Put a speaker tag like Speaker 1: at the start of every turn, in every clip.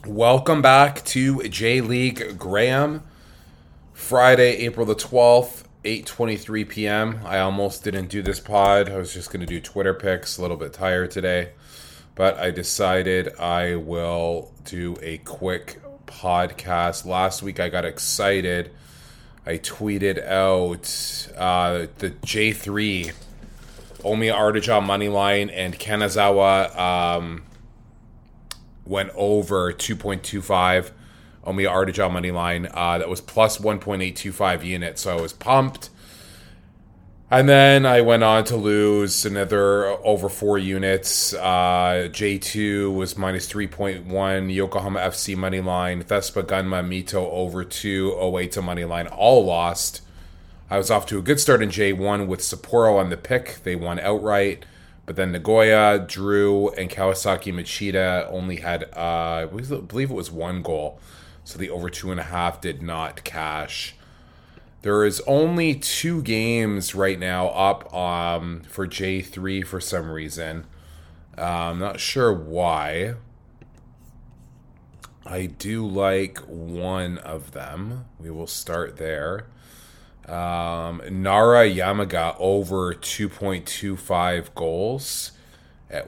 Speaker 1: Welcome back to J League Graham. Friday, April the 12th, 8:23 p.m. I almost didn't do this pod. I was just going to do Twitter picks. A little bit tired today. But I decided I will do a quick podcast. Last week I got excited. I tweeted out the J3 Omiya Ardija moneyline and Kanazawa went over 2.25. Omiya Ardija money line. That was plus 1.825 units, so I was pumped. And then I went on to lose another over 4 units. J2 was minus 3.1. Yokohama FC money line. Thespa Gunma Mito over 2. Oita money line. All lost. I was off to a good start in J1 with Sapporo on the pick. They won outright. But then Nagoya, Drew, and Kawasaki Machida only had, I believe it was 1 goal. So the over 2.5 did not cash. There is only 2 games right now up for J3 for some reason. I'm not sure why. I do like one of them. We will start there. Nara Yamaga over 2.25 goals at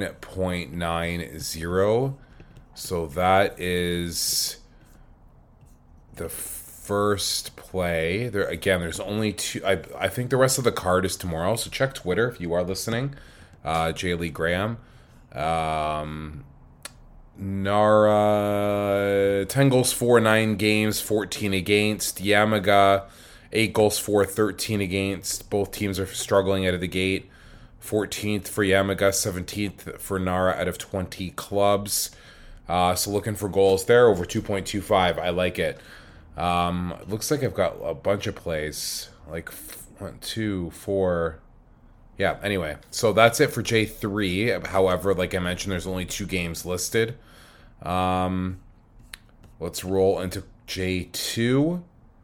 Speaker 1: 1.90. So that is the first play. There's only 2. I think the rest of the card is tomorrow. So check Twitter if you are listening. J. Lee Graham. Nara 10 goals for 9 games, 14 against. Yamaga 8 goals for 13 against. Both teams are struggling out of the gate. 14th for Yamaga, 17th for Nara out of 20 clubs. So looking for goals there, over 2.25. I like it. Looks like I've got a bunch of plays. Like 1, 2, 4. Yeah, anyway. So that's it for J3. However, like I mentioned, there's only 2 games listed. Let's roll into J2.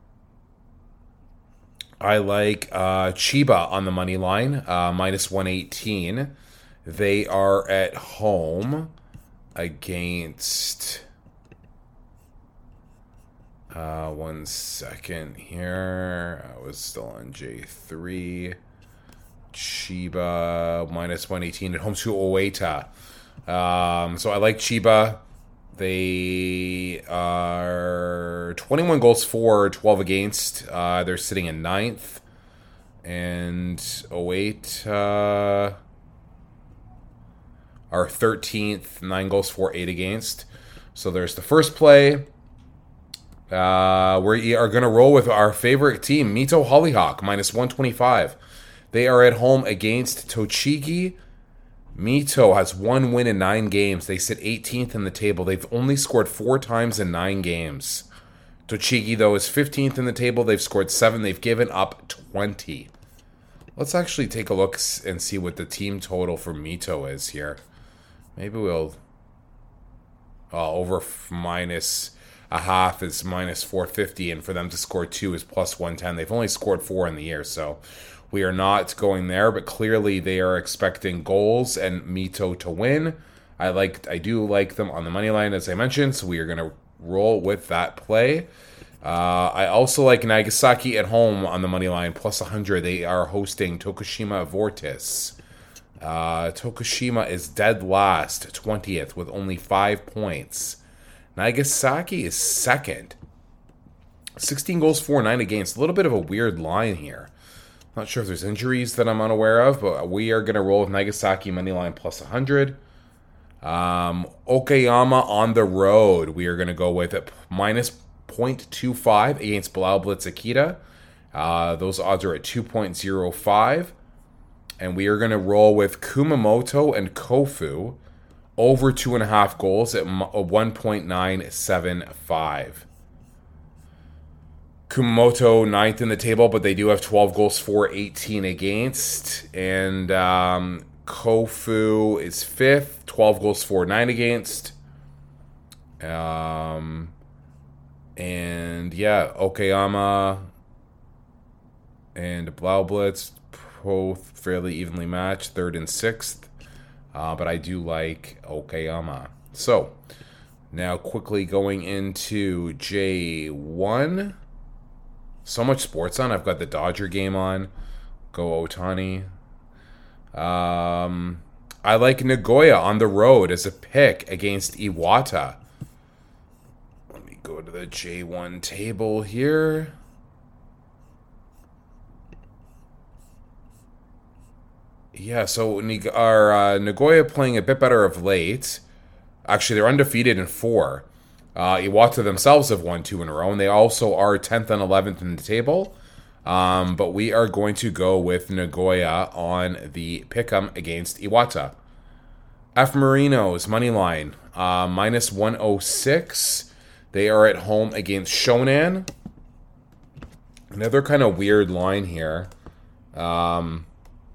Speaker 1: I like Chiba on the money line, minus 118. They are at home against... one second here. I was still on J3. Chiba, minus 118 at home to Oita. So I like Chiba. They are 21 goals for, 12 against. They're sitting in 9th. And Oita are 13th, 9 goals for, 8 against. So there's the first play. We are going to roll with our favorite team, Mito Hollyhock, minus 125. They are at home against Tochigi. Mito has 1 win in 9 games. They sit 18th in the table. They've only scored 4 times in 9 games. Tochigi, though, is 15th in the table. They've scored 7. They've given up 20. Let's actually take a look and see what the team total for Mito is here. Maybe we'll... over minus a half is minus 450, and for them to score 2 is plus 110. They've only scored 4 in the year, so we are not going there, but clearly they are expecting goals and Mito to win. I do like them on the money line, as I mentioned, so we are going to roll with that play. I also like Nagasaki at home on the money line, plus 100. They are hosting Tokushima Vortis. Tokushima is dead last, 20th, with only 5 points. Nagasaki is second. 16 goals for, 9 against. A little bit of a weird line here. Not sure if there's injuries that I'm unaware of, but we are going to roll with Nagasaki moneyline plus 100. Okayama on the road. We are going to go with it minus 0.25 against Blau Blitz Akita. Those odds are at 2.05. And we are going to roll with Kumamoto and Kofu over 2.5 goals at 1.975. Kumamoto 9th in the table, but they do have 12 goals for, 18 against. And Kofu is 5th, 12 goals for, 9 against. And yeah, Okayama and Blaublitz, both fairly evenly matched, 3rd and 6th. But I do like Okayama. So, Now quickly going into J1. So much sports on. I've got the Dodger game on. Go Ohtani. I like Nagoya on the road as a pick against Iwata. Let me go to the J1 table here. Yeah, so Nagoya playing a bit better of late. Actually, they're undefeated in 4. Iwata themselves have won 2 in a row, and they also are 10th and 11th in the table. But we are going to go with Nagoya on the pick'em against Iwata. F Marinos money line minus 106. They are at home against Shonan. Another kind of weird line here. Shonan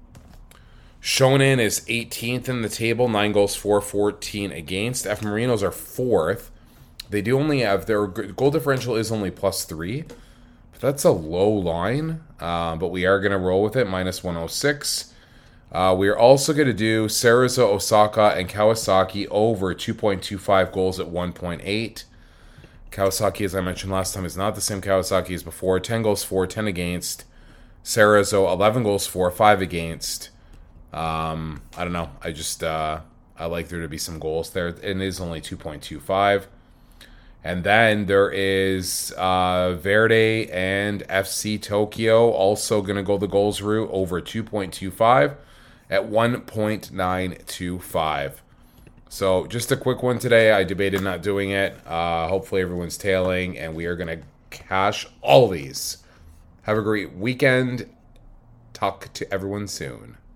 Speaker 1: is 18th in the table, 9 goals for, 14 against. F Marinos are 4th. They do only have, their goal differential is only +3. But that's a low line. But we are going to roll with it, minus 106. We are also going to do Cerezo, Osaka, and Kawasaki over 2.25 goals at 1.8. Kawasaki, as I mentioned last time, is not the same Kawasaki as before. 10 goals for, 10 against. Cerezo, 11 goals for, 5 against. I don't know. I like there to be some goals there. It is only 2.25. And then there is Verde and FC Tokyo also going to go the goals route over 2.25 at 1.925. So just a quick one today. I debated not doing it. Hopefully everyone's tailing, and we are going to cash all these. Have a great weekend. Talk to everyone soon.